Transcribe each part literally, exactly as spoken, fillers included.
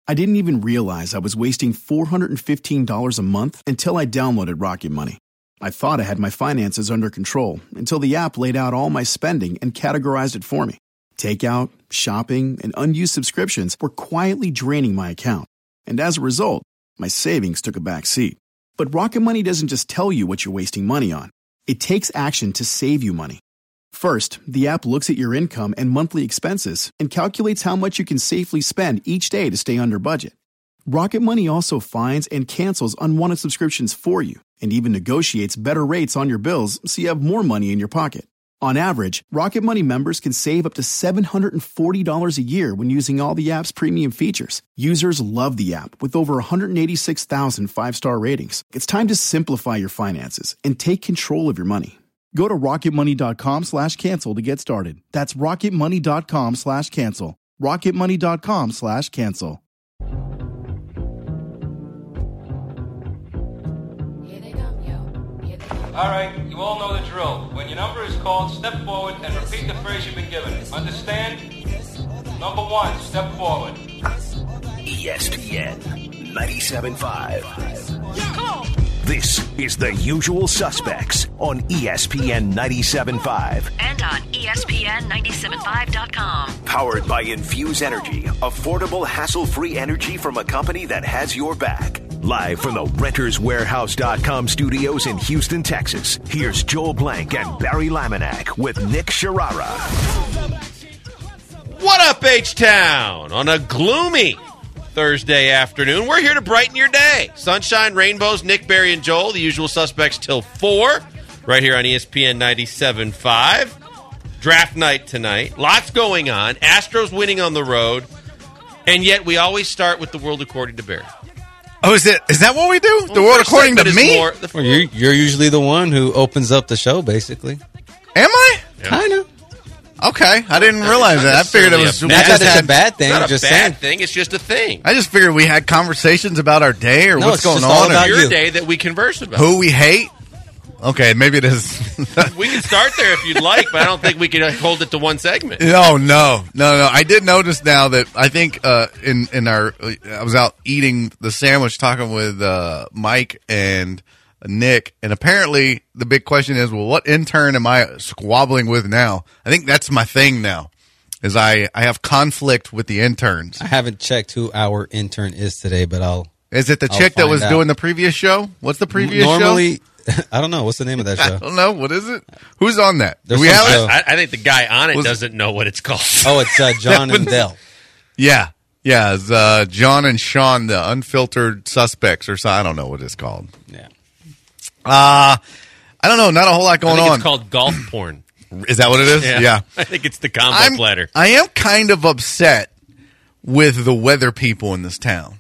I didn't even realize I was wasting four hundred fifteen dollars a month until I downloaded Rocket Money. I thought I had my finances under control until the app laid out all my spending and categorized it for me. Takeout, shopping, and unused subscriptions were quietly draining my account. And as a result, my savings took a back seat. But Rocket Money doesn't just tell you what you're wasting money on. It takes action to save you money. First, the app looks at your income and monthly expenses and calculates how much you can safely spend each day to stay under budget. Rocket Money also finds and cancels unwanted subscriptions for you and even negotiates better rates on your bills so you have more money in your pocket. On average, Rocket Money members can save up to seven hundred forty dollars a year when using all the app's premium features. Users love the app with over one hundred eighty-six thousand five-star ratings. It's time to simplify your finances and take control of your money. Go to rocketmoney.com slash cancel to get started. That's rocketmoney.com slash cancel. rocketmoney.com slash cancel. All right, you all know the drill. When your number is called, step forward and repeat the phrase you've been given. Understand? Number one, step forward. E S P N ninety-seven point five. This is The Usual Suspects on E S P N ninety-seven point five. And on E S P N ninety-seven five dot com. Powered by Infuse Energy. Affordable, hassle-free energy from a company that has your back. Live from the Renters Warehouse dot com studios in Houston, Texas, here's Joel Blank and Barry Laminack with Nick Sharara. What up, H-Town? On a gloomy Thursday afternoon, we're here to brighten your day. Sunshine, rainbows, Nick, Barry, and Joel, the usual suspects till four, right here on E S P N ninety-seven point five. Draft night tonight. Lots going on. Astros winning on the road. And yet we always start with the world according to Barry. Oh, is it? Is that what we do? Well, the world according to me? More, well, you're, you're usually the one who opens up the show, basically. Am I? Yeah. Kind of. Okay, I didn't realize that. I figured it was. Not that it's a bad thing. It's not a just bad saying. thing. It's just a thing. I just figured we had conversations about our day or No, what's it's going just all on. about or Your you. day that we converse about. who we hate. Okay, maybe it is. We can start there if you'd like, but I don't think we can hold it to one segment. No, no, no, no. I did notice now that I think uh, in in our I was out eating the sandwich, talking with uh, Mike and Nick, and apparently the big question is, well, what intern am I squabbling with now? I think that's my thing now, is I I have conflict with the interns. I haven't checked who our intern is today, but I'll. Is it the I'll chick that find was out. doing the previous show? What's the previous show? Normally, I don't know. What's the name of that I show? don't know. What is it? Who's on that? Do There's we some have show. it? I, I think the guy on it Was- doesn't know what it's called. Oh, it's uh, John and Dell. Yeah. Yeah. It's uh, John and Sean, the unfiltered suspects, or so. I don't know what it's called. Yeah. Uh, I don't know. Not a whole lot I going think on. it's called golf porn. Is that what it is? Yeah. I think it's the combo I'm, platter. I am kind of upset with the weather people in this town.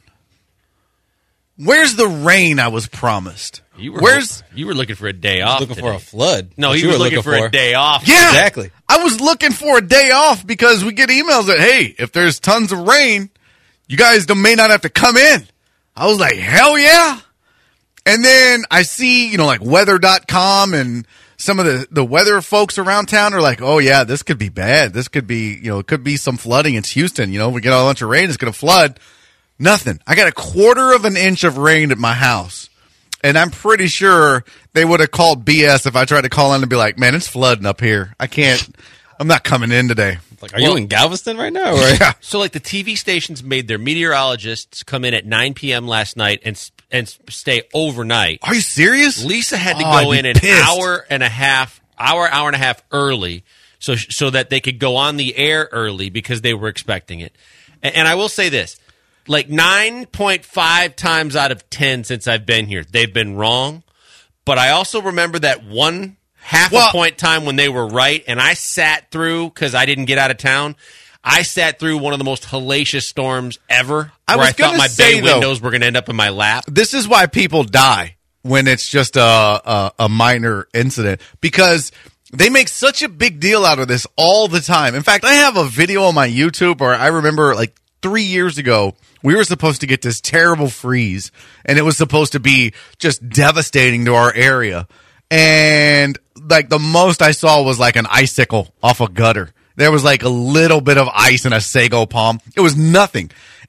Where's the rain I was promised? You were Where's you were looking for a day off. Looking today. for a flood. No, What he you was were looking, for, a day off. Yeah, Exactly. I was looking for a day off because we get emails that, hey, if there's tons of rain, you guys may not have to come in. I was like, hell yeah. And then I see, you know, like weather dot com and some of the, the weather folks around town are like, oh, yeah, this could be bad. This could be, you know, it could be some flooding. It's Houston. You know, we get a bunch of rain, it's going to flood. Nothing. I got a quarter of an inch of rain at my house. And I'm pretty sure they would have called B S if I tried to call in and be like, man, it's flooding up here. I can't, I'm not coming in today. Like, are Well- you in Galveston right now? Or? Yeah. So, like, the T V stations made their meteorologists come in at nine p.m. last night and s- and s- stay overnight. Are you serious? Lisa had to Oh, I'd go be in an pissed. hour and a half, hour, hour and a half early, so so that they could go on the air early because they were expecting it. And, and I will say this: like nine point five times out of ten since I've been here, they've been wrong. But I also remember that one half Well- a point time when they were right, and I sat through because I didn't get out of town. I sat through one of the most hellacious storms ever. I where was I thought gonna my say, bay though- windows were going to end up in my lap. This is why people die when it's just a, a, a minor incident, because they make such a big deal out of this all the time. In fact, I have a video on my YouTube where I remember like three years ago, we were supposed to get this terrible freeze, and it was supposed to be just devastating to our area. And like the most I saw was like an icicle off a gutter. There was like a little bit of ice in a sago palm. It was nothing.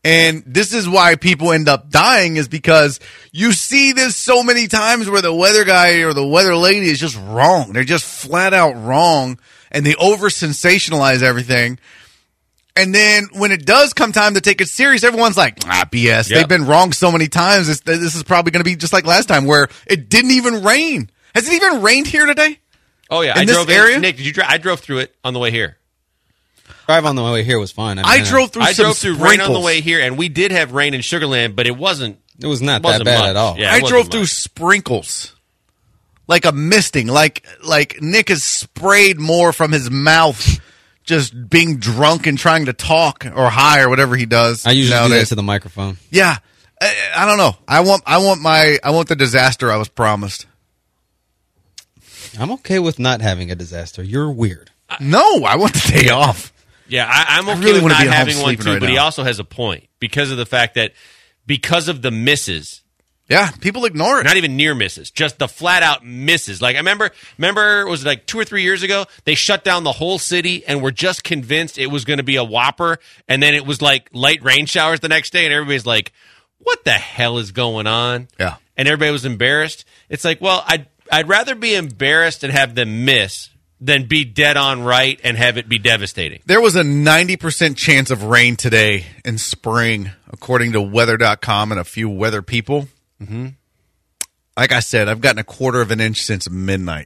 And this is why people end up dying, is because you see this so many times where the weather guy or the weather lady is just wrong. They're just flat out wrong, and they over sensationalize everything. And then when it does come time to take it serious, everyone's like, ah, B S. Yep. They've been wrong so many times. This, this is probably going to be just like last time where it didn't even rain. Has it even rained here today? Oh, yeah. In I this drove area? In, Nick, did you drive? I drove through it on the way here. Drive on the way here was fine. I, I mean, drove through I some drove through sprinkles. rain on the way here, and we did have rain in Sugar Land, but it wasn't. It was not it wasn't that bad much. at all. Yeah, it I wasn't drove much. through sprinkles. Like a misting. Like like Nick has sprayed more from his mouth just being drunk and trying to talk or high or whatever he does. I usually do nowadays. that to the microphone. Yeah. I, I don't know. I want I want my I want the disaster I was promised. I'm okay with not having a disaster. You're weird. No, I want the day off. Yeah, I, I'm I okay really with wanna not be at home having one sleeping too, right but he now. also has a point because of the fact that because of the misses, Yeah, people ignore it. not even near misses, just the flat out misses. Like I remember, remember was it like two or three years ago? They shut down the whole city and were just convinced it was going to be a whopper, and then it was like light rain showers the next day, and everybody's like, "What the hell is going on?" Yeah. and everybody was embarrassed. It's like, well, I'd I'd rather be embarrassed and have them miss than be dead on right and have it be devastating. There was a ninety percent chance of rain today in spring, according to weather dot com and a few weather people. Mm-hmm. Like I said, I've gotten a quarter of an inch since midnight.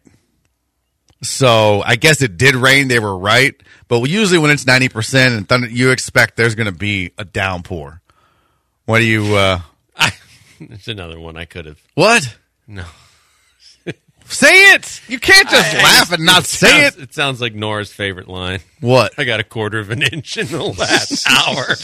So I guess it did rain. They were right. But usually when it's ninety percent and thunder, you expect there's going to be a downpour. What do you... Uh, I, it's another one I could have. what? No. Say it! You can't just I- I laugh just- and not say sounds, it. It sounds like Nora's favorite line. What? I got a quarter of an inch in the last hour.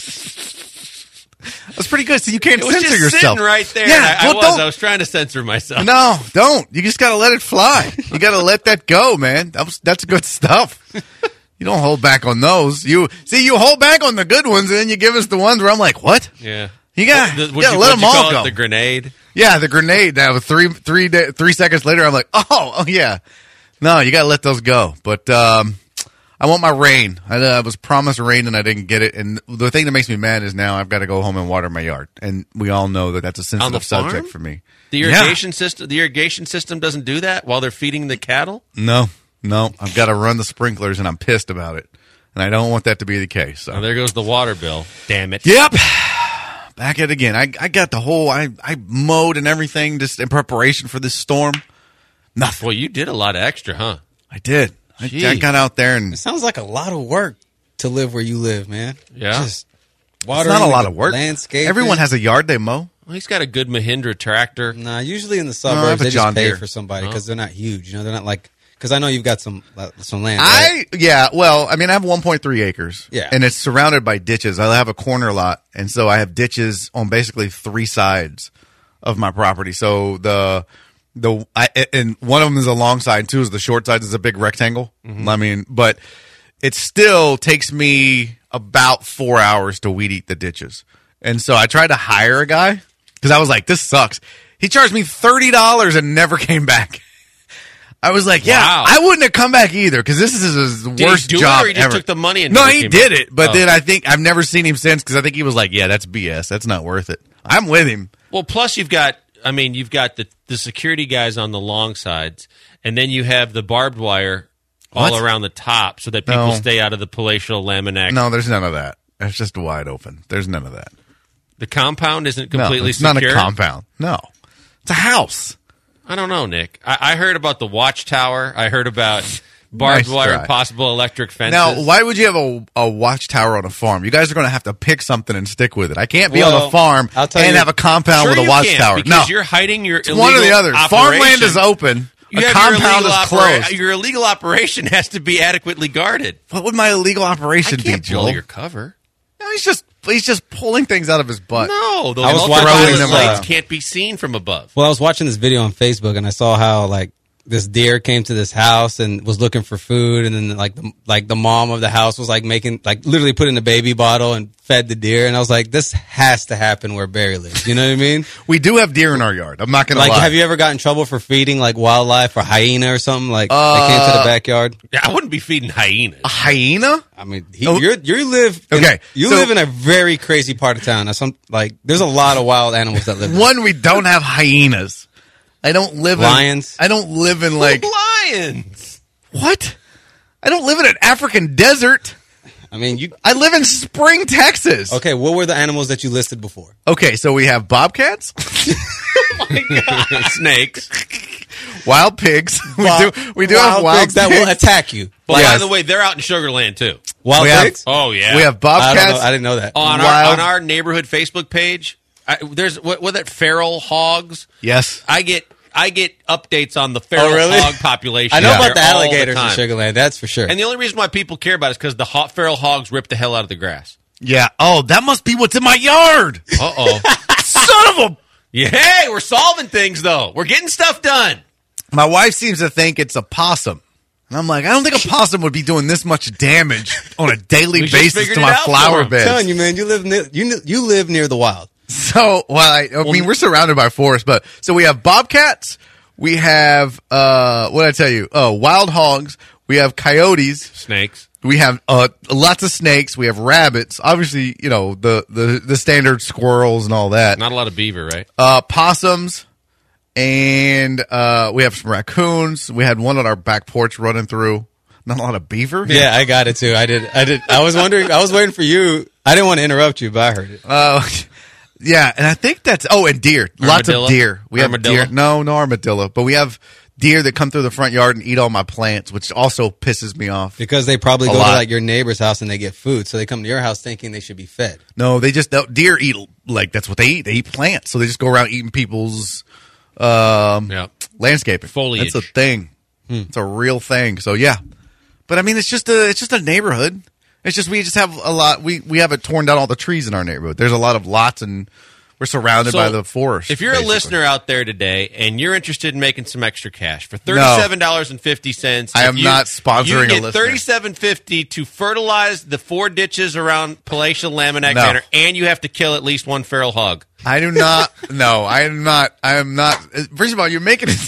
That's pretty good. So you can't It was censor just yourself. sitting right there. Yeah, and I, well, I was. don't- I was trying to censor myself. No, don't. You just got to let it fly. You got to let that go, man. That was, that's good stuff. You don't hold back on those. You see, you hold back on the good ones, and then you give us the ones where I'm like, what? Yeah. You got The- to what'd you- let what'd them you all call it? go. The grenade. Yeah, the grenade. Now three, three, day, three seconds later, I'm like, oh, oh yeah. No, you got to let those go. But um, I want my rain. I, uh, I was promised rain, and I didn't get it. And the thing that makes me mad is now I've got to go home and water my yard. And we all know that that's a On the sensitive farm? subject for me. The Yeah. irrigation system. The irrigation system doesn't do that while they're feeding the cattle. No, no, I've got to run the sprinklers, and I'm pissed about it. And I don't want that to be the case. So. Oh, there goes the water bill. Damn it. Yep. Back at it again. I, I got the whole, I, I mowed and everything just in preparation for this storm. Nothing. Well, you did a lot of extra, huh? I did. I, Gee. I got out there and It sounds like a lot of work to live where you live, man. Yeah. Just it's watering, not a lot of work. landscaping. Everyone has a yard they mow. Well, he's got a good Mahindra tractor. Nah, usually in the I have suburbs a they John just pay Deere. for somebody Oh. because they're not huge. You know, they're not like because I know you've got some uh, some land. right? I, yeah, well, I mean, I have one point three acres. Yeah. And it's surrounded by ditches. I have a corner lot. And so I have ditches on basically three sides of my property. So the, the, I, and one of them is a long side, two is the short side, is a big rectangle. I mean, but it still takes me about four hours to weed eat the ditches. And so I tried to hire a guy because I was like, this sucks. He charged me thirty dollars and never came back. I was like, yeah, Wow. I wouldn't have come back either because this is his Did he worst do it, job or he just ever. took the money and no, never he came did back? it, but Oh. then I think I've never seen him since because I think he was like, yeah, that's B S. That's not worth it. I'm with him. Well, plus you've got, I mean, you've got the, the security guys on the long sides, and then you have the barbed wire all What? around the top so that people No. stay out of the palatial laminac. No, there's none of that. It's just wide open. There's none of that. The compound isn't No, completely it's secure. not a compound. No, it's a house. I don't know, Nick. I, I heard about the watchtower. I heard about barbed Nice wire, try. possible electric fences. Now, why would you have a, a watchtower on a farm? You guys are going to have to pick something and stick with it. I can't be on Well, a farm I'll tell and you- have a compound Sure with a you watchtower. can't, because No, you're hiding your it's illegal one or the other. operation. Farmland is open. You a have compound your is illegal opera- closed. Your illegal operation has to be adequately guarded. What would my illegal I operation be, can't Joel? blow your cover. No, he's just he's just pulling things out of his butt. No, those I was ultraviolet watching, lights uh, can't be seen from above. Well, I was watching this video on Facebook and I saw how like this deer came to this house and was looking for food, and then like the, like the mom of the house was like making like literally put in a baby bottle and fed the deer, and I was like, this has to happen where Barry lives. You know what I mean? We do have deer in our yard. I'm not gonna Like, lie. have you ever gotten in trouble for feeding like wildlife or hyena or something? Like Uh, they came to the backyard. Yeah, I wouldn't be feeding hyenas. a hyena? I mean, he, Oh. you're, you live in, Okay, You so- live in a very crazy part of town. That's some like there's a lot of wild animals that live there. One, we don't have hyenas. I don't live Lions? in I don't live in like Lions. what? I don't live in an African desert. I mean, you I live in Spring, Texas. okay? What were the animals that you listed before? Okay, so we have bobcats, Snakes. wild pigs. We Wild- do we do have wild pigs that will attack you. But Yes. by the way, they're out in Sugarland too. Wild We have- pigs? Oh yeah. We have I don't know. bobcats. I didn't know that. on our wild- on our neighborhood Facebook page. I, there's what what that feral hogs. Yes. I get I get updates on the feral Oh, really? hog population. I know out about the there all alligators in time. Sugarland. That's for sure. And the only reason why people care about it is because the hot feral hogs rip the hell out of the grass. Yeah. Oh, that must be what's in my yard. Uh oh. Son of a. Yeah, hey, we're solving things though. We're getting stuff done. My wife seems to think it's a possum. And I'm like, I don't think a possum would be doing this much damage on a daily We just basis figured to it my out for flower him. I'm telling beds. you, man, you live near, you kn- you live near the wild. So, well, I, I mean, we're surrounded by forest, but so we have bobcats, we have uh, what did I tell you? Oh, wild hogs. We have coyotes. Snakes. We have uh, lots of snakes. We have rabbits. Obviously, you know the the the standard squirrels and all that. Not a lot of beaver, right? Uh, possums, and uh, we have some raccoons. We had one on our back porch running through. Not a lot of beaver. Yeah, I got it too. I did. I did. I was wondering. I was waiting for you. I didn't want to interrupt you, but I heard it. Uh, yeah, and I think that's oh, and deer. Lots Armadillo? of deer. We have Armadillo? deer. No, no armadillo, but we have deer that come through the front yard and eat all my plants, which also pisses me off. Because they probably A go lot. to like your neighbor's house and they get food, so they come to your house thinking they should be fed. No, they just no, deer eat like that's what they eat. They eat plants, so they just go around eating people's um, Yeah. landscaping Foliage. That's a thing. It's a real thing. So yeah, but I mean, it's just a it's just a neighborhood. It's just we just have a lot. We we haven't torn down all the trees in our neighborhood. There's a lot of lots, and we're surrounded So, by the forest. If you're basically. a listener out there today and you're interested in making some extra cash for thirty-seven dollars and fifty cents, I am not sponsoring you a get listener. thirty-seven fifty to fertilize the four ditches around Palatial Laminac No. Manor, and you have to kill at least one feral hog. I do not. No, I am not. I am not. First of all, you're making it.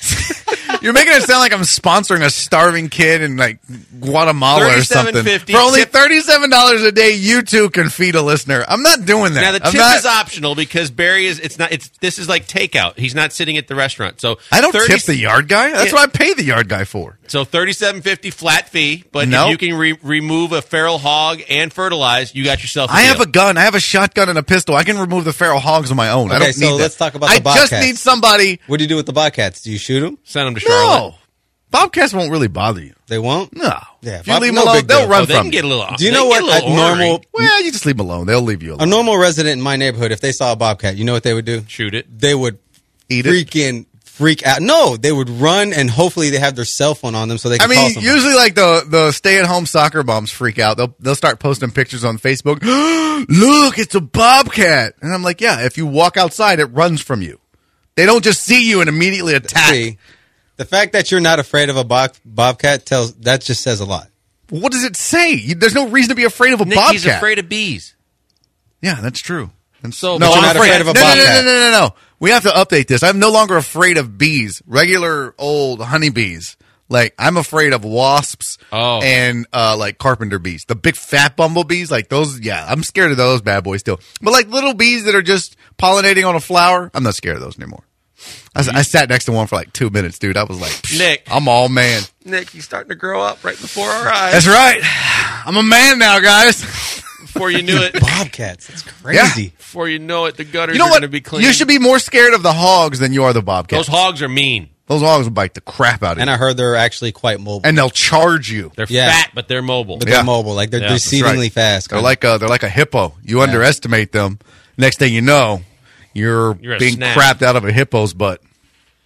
You're making it sound like I'm sponsoring a starving kid in like Guatemala or something. thirty-seven fifty For only tip- thirty-seven dollars a day, you too can feed a listener. I'm not doing that. Now the I'm tip not, is optional because Barry is. It's not. It's this is like takeout. He's not sitting at the restaurant. So I don't thirty tip the yard guy. That's Yeah. what I pay the yard guy for. So thirty-seven fifty flat fee. But Nope. if you can re- remove a feral hog and fertilize, you got yourself. a I have deal. a gun. I have a shotgun and a pistol. I can remove the feral hogs on my own. I Okay, don't so need that. let's talk about I the just bobcats. need somebody. What do you do with the bobcats? Do you shoot them? Send them to Charlotte. No, bobcats won't really bother you. They won't. No. Yeah, if you bob- leave them no alone, big they'll deal. run Oh, they from can you. get a little. Do you they know can get what a a little ornery. normal Well, you just leave them alone. They'll leave you a alone. normal resident in my neighborhood, if they saw a bobcat, you know what they would do? Shoot it. They would Eat it. freaking freak out. No, they would run, and hopefully they have their cell phone on them so they I can call mean, somebody. usually like the the stay at home soccer moms freak out. They'll they'll start posting pictures on Facebook. Look, it's a bobcat, and I'm like, yeah. If you walk outside, it runs from you. They don't just see you and immediately attack. See, the fact that you're not afraid of a bob- bobcat tells that just says a lot. What does it say? You, there's no reason to be afraid of a Nick, bobcat. he's afraid of bees. Yeah, that's true. And So- no, But I'm you're not afraid, afraid of a no, no, no, no, bobcat. no, no, no. We have to update this. I'm no longer afraid of bees. Regular old honeybees. Like I'm afraid of wasps Oh. and uh, like carpenter bees, the big fat bumblebees. Like those, yeah, I'm scared of those bad boys still. But like little bees that are just pollinating on a flower, I'm not scared of those anymore. I, s- I sat next to one for like two minutes, dude. I was like, Psh, Nick. I'm all man. Nick, he's starting to grow up right before our eyes. That's right. I'm a man now, guys. Before you knew it, Bobcats, that's crazy. before you know it, the gutters You know are what? going to be clean. You should be more scared of the hogs than you are the bobcats. Those hogs are mean. Those hogs will bite the crap out of And you, I heard they're actually quite mobile. and they'll charge you. They're Yeah. fat, but they're mobile. But Yeah. they're mobile, like they're, Yeah, they're that's exceedingly right. fast. They're kinda. like a they're like a hippo. You underestimate them. Next thing you know, you're, You're a being snack. crapped out of a hippo's butt.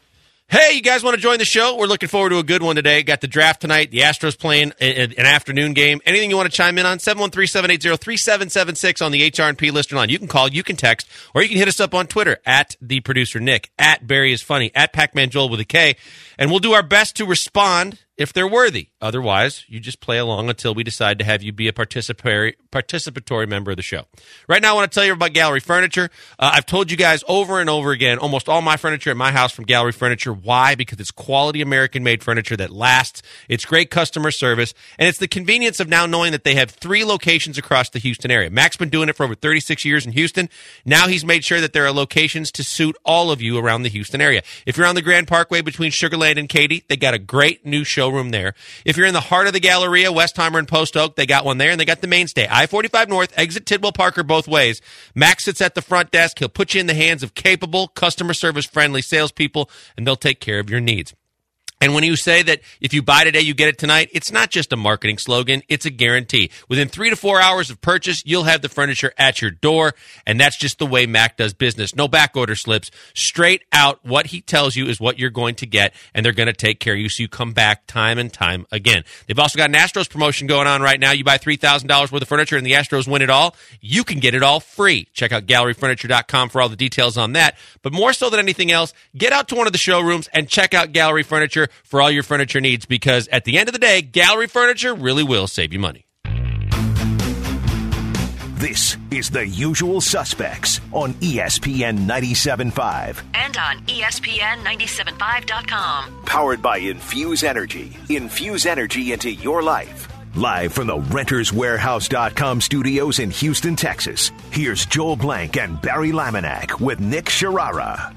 Hey, you guys want to join the show? We're looking forward to a good one today. Got the draft tonight. The Astros playing an afternoon game. Anything you want to chime in on? seven one three, seven eight zero, three seven seven six on the H R and P listener line. You can call, you can text, or you can hit us up on Twitter at the producer Nick, at Barry is Funny, at Pac-Man Joel with a K, and we'll do our best to respond if they're worthy. Otherwise, you just play along until we decide to have you be a participatory participatory member of the show. Right now, I want to tell you about Gallery Furniture. Uh, I've told you guys over and over again, almost all my furniture at my house from Gallery Furniture. Why? Because it's quality American-made furniture that lasts. It's great customer service, and it's the convenience of now knowing that they have three locations across the Houston area. Mac's been doing it for over thirty-six years in Houston. Now he's made sure that there are locations to suit all of you around the Houston area. If you're on the Grand Parkway between Sugar Land and Katy, they got a great new showroom there. If you're in the heart of the Galleria, Westheimer and Post Oak, they got one there, and they got the mainstay. I forty-five North, exit Tidwell Parker both ways. Max sits at the front desk. He'll put you in the hands of capable, customer service-friendly salespeople, and they'll take care of your needs. And when you say that if you buy today, you get it tonight, it's not just a marketing slogan, it's a guarantee. Within three to four hours of purchase, you'll have the furniture at your door, and that's just the way Mac does business. No back order slips. Straight out, what he tells you is what you're going to get, and they're going to take care of you so you come back time and time again. They've also got an Astros promotion going on right now. You buy three thousand dollars worth of furniture and the Astros win it all. You can get it all free. Check out gallery furniture dot com for all the details on that. But more so than anything else, get out to one of the showrooms and check out Gallery Furniture for all your furniture needs, because at the end of the day, Gallery Furniture really will save you money. This is The Usual Suspects on E S P N ninety-seven point five. And on E S P N ninety-seven point five dot com. Powered by Infuse Energy. Infuse energy into your life. Live from the Renters Warehouse dot com studios in Houston, Texas, here's Joel Blank and Barry Laminack with Nick Sharara.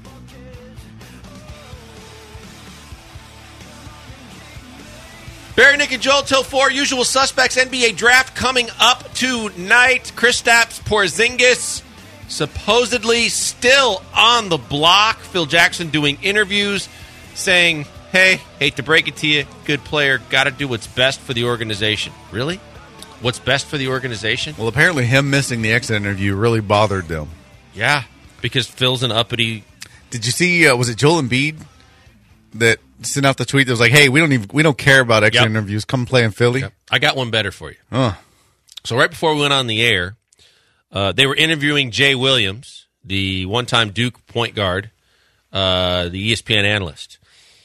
Barry, Nick, and Joel till four. Usual Suspects N B A draft coming up tonight. Kristaps Porzingis supposedly still on the block. Phil Jackson doing interviews saying, hey, hate to break it to you, good player, got to do what's best for the organization. Really? What's best for the organization? Well, apparently him missing the exit interview really bothered them. Yeah, because Phil's an uppity... Did you see, uh, was it Joel Embiid that sent out the tweet that was like, hey, we don't even we don't care about exit Yep. interviews. Come play in Philly. Yep. I got one better for you. Uh. So right before we went on the air, uh, they were interviewing Jay Williams, the one-time Duke point guard, uh, the E S P N analyst.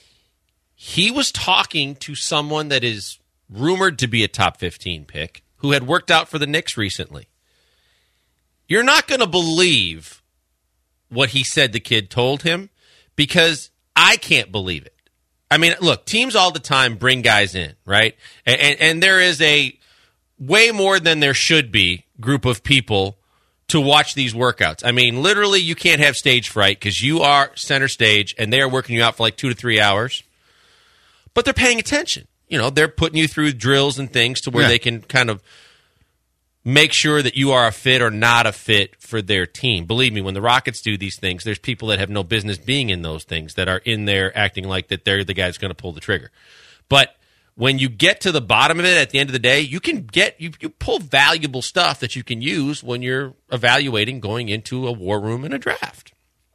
He was talking to someone that is rumored to be a top fifteen pick who had worked out for the Knicks recently. You're not going to believe what he said the kid told him, because I can't believe it. I mean, look, teams all the time bring guys in, right? And, and, and there is a way more than there should be group of people to watch these workouts. I mean, literally, you can't have stage fright because you are center stage and they are working you out for like two to three hours. But they're paying attention. You know, they're putting you through drills and things to where Yeah. they can kind of make sure that you are a fit or not a fit for their team. Believe me, when the Rockets do these things, there's people that have no business being in those things that are in there acting like that they're the guy that's going to pull the trigger. But when you get to the bottom of it, at the end of the day, you can get you, you pull valuable stuff that you can use when you're evaluating going into a war room and a draft.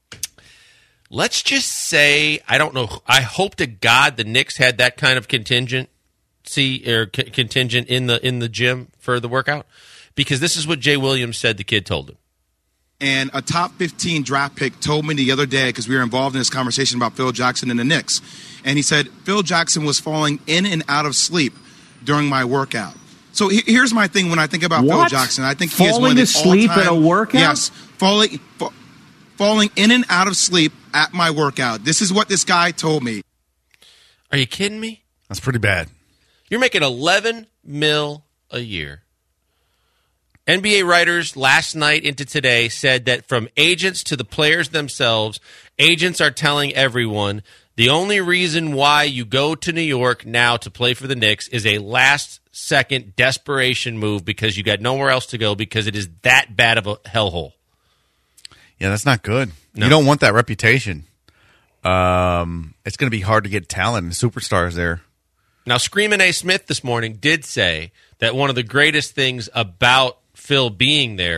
Let's just say, I don't know, I hope to God the Knicks had that kind of contingency or c- contingent in the in the gym for the workout, because this is what Jay Williams said the kid told him. And a top fifteen draft pick told me the other day, because we were involved in this conversation about Phil Jackson and the Knicks, and he said Phil Jackson was falling in and out of sleep during my workout. So he- here's my thing when I think about What? Phil Jackson. I think he is one Falling of the asleep all-time, at a workout? Yes, falling fa- falling in and out of sleep at my workout. This is what this guy told me. Are you kidding me? That's pretty bad. You're making eleven mil a year. N B A writers last night into today said that from agents to the players themselves, agents are telling everyone the only reason why you go to New York now to play for the Knicks is a last-second desperation move because you got nowhere else to go because it is that bad of a hellhole. Yeah, that's not good. No. You don't want that reputation. Um, it's going to be hard to get talent and superstars there. Now, Screamin' A. Smith this morning did say that one of the greatest things about Phil being there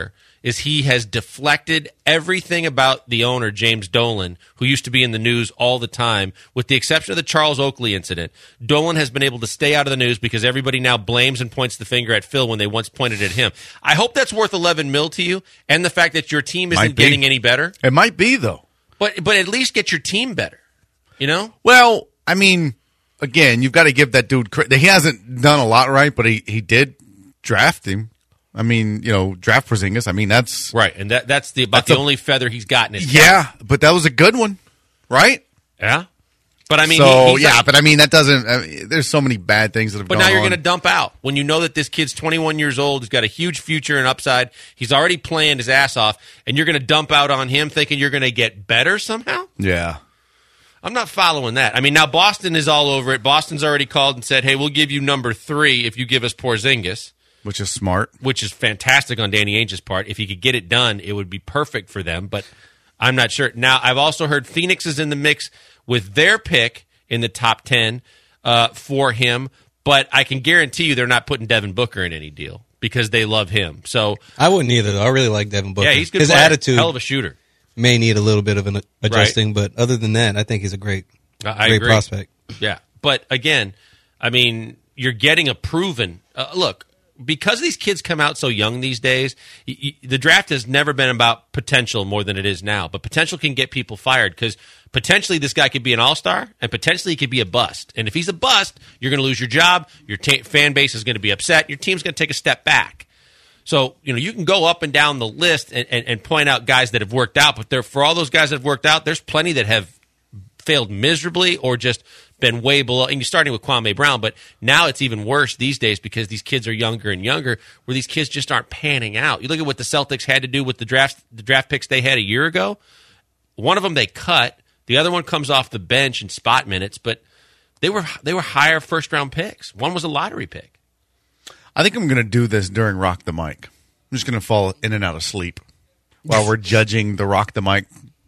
is he has deflected everything about the owner, James Dolan, who used to be in the news all the time, with the exception of the Charles Oakley incident. Dolan has been able to stay out of the news because everybody now blames and points the finger at Phil when they once pointed at him. I hope that's worth eleven mil to you, and the fact that your team isn't getting any better. It might be, though. But but at least get your team better, you know? Well, I mean, again, you've got to give that dude credit. He hasn't done a lot right, but he, he did draft him. I mean, you know, draft Porzingis. I mean, that's right, and that that's the about that's the a, only feather he's gotten. Yeah, but that was a good one, right? Yeah, but I mean, so he, yeah, like, but I mean, that doesn't. I mean, there's so many bad things that have. But gone now you're on. going to dump out when you know that this kid's twenty-one years old. He's got a huge future and upside. He's already planned his ass off, and you're going to dump out on him, thinking you're going to get better somehow. Yeah. I'm not following that. I mean, now Boston is all over it. Boston's already called and said, hey, we'll give you number three if you give us Porzingis. Which is smart. Which is fantastic on Danny Ainge's part. If he could get it done, it would be perfect for them. But I'm not sure. Now, I've also heard Phoenix is in the mix with their pick in the top ten uh, for him. But I can guarantee you they're not putting Devin Booker in any deal because they love him. So I wouldn't either, though. I really like Devin Booker. Yeah, he's a good His player. attitude. Hell of a shooter. May need a little bit of an adjusting, right. But other than that, I think he's a great, I great agree. prospect. Yeah, but again, I mean, you're getting a proven uh, look because these kids come out so young these days. Y- y- the draft has never been about potential more than it is now, but potential can get people fired because potentially this guy could be an all-star and potentially he could be a bust. And if he's a bust, you're going to lose your job. Your ta- fan base is going to be upset. Your team's going to take a step back. So, you know, you can go up and down the list and, and, and point out guys that have worked out, but there, for all those guys that have worked out, there's plenty that have failed miserably or just been way below. And you're starting with Kwame Brown, but now it's even worse these days because these kids are younger and younger, where these kids just aren't panning out. You look at what the Celtics had to do with the draft, the draft picks they had a year ago. One of them they cut. The other one comes off the bench in spot minutes, but they were they were higher first round picks. One was a lottery pick. I think I'm going to do this during Rock the Mic. I'm just going to fall in and out of sleep while we're judging the Rock the Mic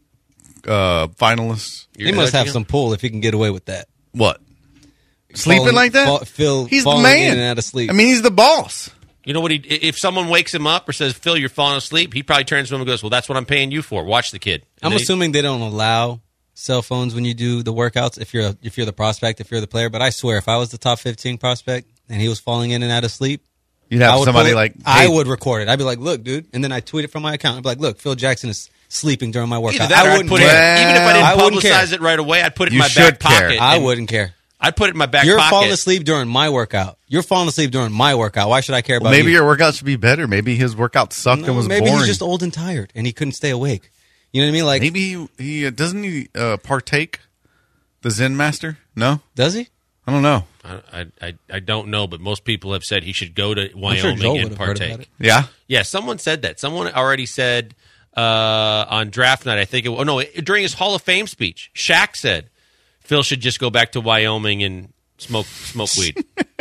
uh, finalists. He must have some pull if he can get away with that. What? Sleeping Falling, like that? Fall, Phil, he's the falling man. in and out of sleep. I mean, he's the boss. You know what? He, if someone wakes him up or says, Phil, you're falling asleep, he probably turns to him and goes, well, that's what I'm paying you for. Watch the kid. And I'm he, assuming they don't allow cell phones when you do the workouts if you're a, if you're the prospect, if you're the player. But I swear, if I was the top fifteen prospect and he was falling in and out of sleep, you'd have somebody it, like, hey. I would record it. I'd be like, look, dude. And then I tweet it from my account. I'd be like, look, Phil Jackson is sleeping during my workout. Either that I or wouldn't I'd put care. it, even if I I didn't wouldn't publicize care. it right away, I'd put it You in my should back pocket. care. I and wouldn't care. I'd put it in my back You're pocket. falling asleep during my workout. You're falling asleep during my workout. Why should I care about Well, maybe you? your workout should be better. Maybe his workout sucked No, and was maybe boring. he's just old and tired and he couldn't stay awake. You know what I mean? Like, maybe he, he uh, doesn't he uh, partake the Zen master? No, does he? I don't know. I, I I don't know, but most people have said he should go to sure Wyoming Joel and would have heard about partake. it. Yeah, Yeah, someone said that. Someone already said uh, on draft night, I think it was, oh, no, during his Hall of Fame speech, Shaq said Phil should just go back to Wyoming and smoke smoke weed.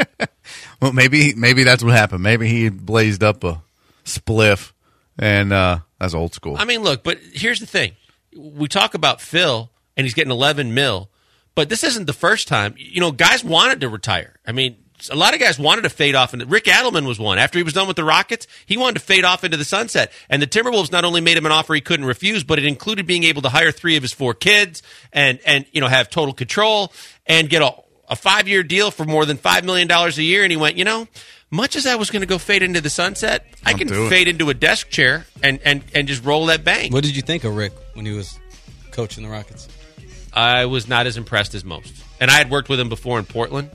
well, maybe maybe that's what happened. Maybe he blazed up a spliff, and uh, that's old school. I mean, look, but here's the thing. We talk about Phil, and he's getting eleven mil, but this isn't the first time. You know, guys wanted to retire. I mean, a lot of guys wanted to fade off. And Rick Adelman was one. After he was done with the Rockets, he wanted to fade off into the sunset. And the Timberwolves not only made him an offer he couldn't refuse, but it included being able to hire three of his four kids and, and you know, have total control and get a, a five-year deal for more than five million dollars a year. And he went, you know, much as I was going to go fade into the sunset, I Don't can do it. fade into a desk chair and, and, and just roll that bank. What did you think of Rick when he was coaching the Rockets? I was not as impressed as most. And I had worked with him before in Portland.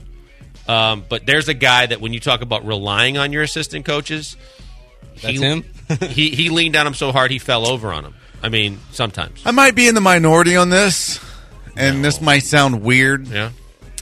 Um, but there's a guy that when you talk about relying on your assistant coaches, That's he, him? he he leaned on him so hard he fell over on him. I mean, sometimes. I might be in the minority on this, and No. this might sound weird. Yeah.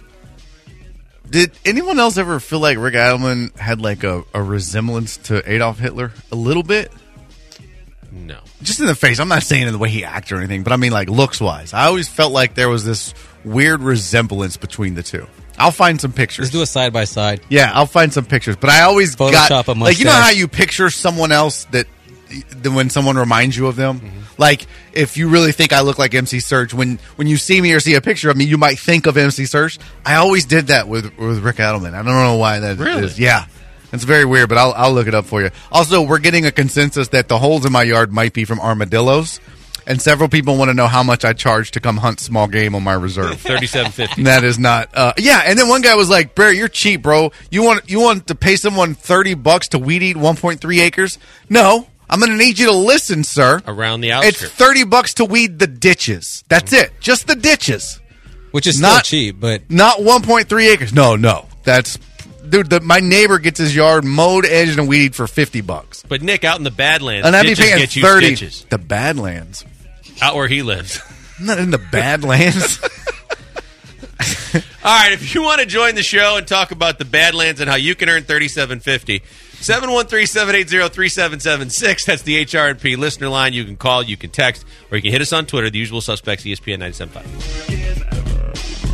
Did anyone else ever feel like Rick Adelman had like a, a resemblance to Adolf Hitler? A little bit? No. Just in the face. I'm not saying in the way he acted or anything, but I mean like looks-wise. I always felt like there was this weird resemblance between the two. I'll find some pictures. Let's do a side by side. Yeah, I'll find some pictures. But I always Photoshop got a like you know mustache. how you picture someone else that, that when someone reminds you of them. Mm-hmm. Like if you really think I look like M C Serge, when when you see me or see a picture of me, you might think of M C Serge. I always did that with with Rick Adelman. I don't know why that Really? is. Yeah, It's very weird, but I'll I'll look it up for you. Also, we're getting a consensus that the holes in my yard might be from armadillos, and several people want to know how much I charge to come hunt small game on my reserve. thirty-seven fifty. That is not. Uh, yeah, and then one guy was like, "Barry, you're cheap, bro. You want you want to pay someone thirty bucks to weed eat one point three acres? No, I'm going to need you to listen, sir. Around the outskirts. It's thirty bucks to weed the ditches. That's it, just the ditches, Which is still Not- cheap, but not one point three acres. No, no, that's." Dude, the, my neighbor gets his yard mowed, edged, and weeded for fifty bucks, But Nick, out in the Badlands, and I'd be ditches paying get you thirty. stitches. The Badlands, Out where he lives. I'm not in the Badlands. All right, if you want to join the show and talk about the Badlands and how you can earn thirty-seven fifty, seven one three, seven eight zero, three seven seven six. That's the H R and P listener line. You can call, you can text, or you can hit us on Twitter, the usual suspects, E S P N ninety-seven point five.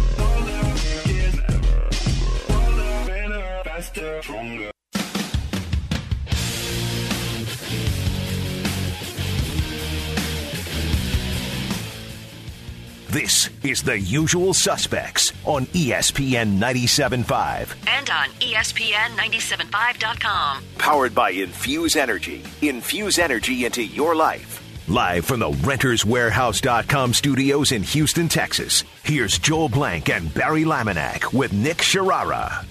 This is The Usual Suspects on E S P N ninety-seven point five. And on E S P N ninety-seven point five dot com. Powered by Infuse Energy. Infuse energy into your life. Live from the Renters Warehouse dot com studios in Houston, Texas, here's Joel Blank and Barry Laminack with Nick Sharara.